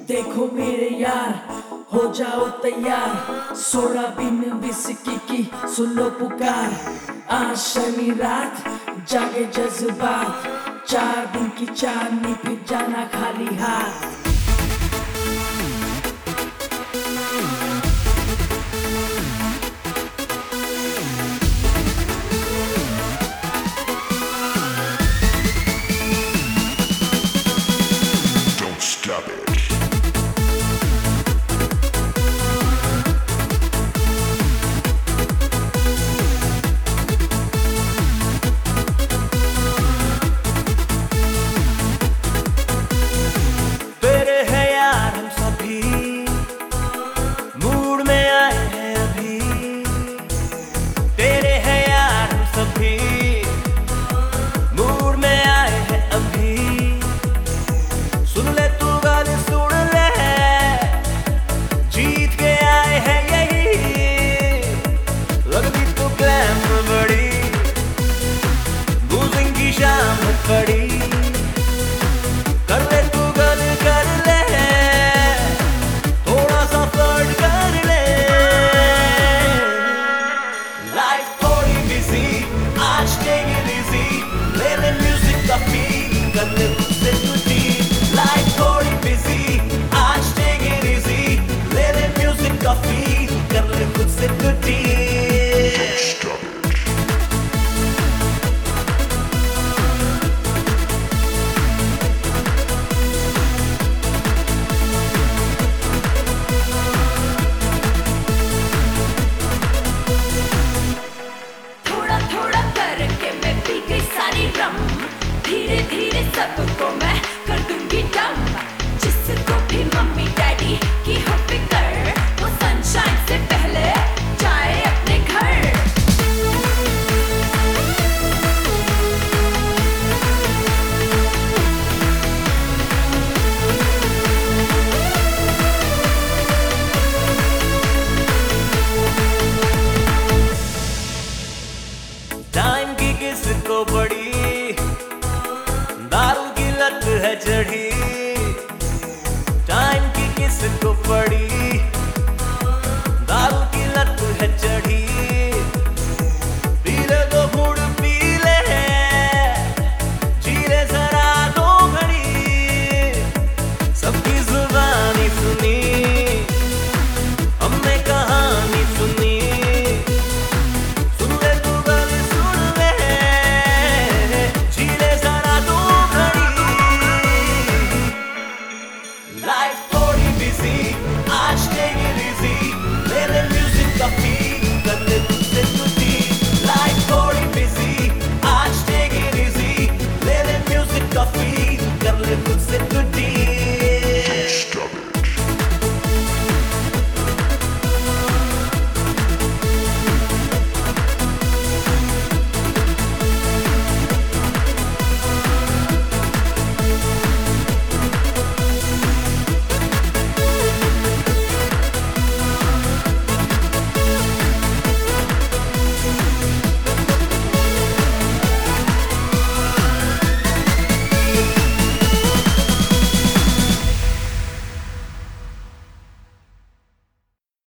देखो मेरे यार, हो जाओ तैयार, 16 बिन विस्की की सुन लो पुकार। आज शनि रात जागे जज्बात, 4 दिन की चांदनी फिर जाना खाली हाथ। शाम पड़ी कर ले तू गल कर ले, थोड़ा सा फ्लर्ट कर ले। लाइफ थोड़ी बिजी, आज टेक इट इजी, ले ले म्यूजिक का फील कर ले उससे टूटी। लाइफ थोड़ी बिजी, आज टेक इट इजी, ले ले म्यूजिक का फील कर ले उससे टूटी। धीरे धीरे सबको मैं कर दूंगी डम, जिसको भी मम्मी डैडी की हो फिकर, वो सनशाइन से पहले जाए अपने घर। टाइम की किसको पड़ी, दारू की लत है चढ़ी। टाइम की किसको पड़ी, दारू की लत है चढ़ी।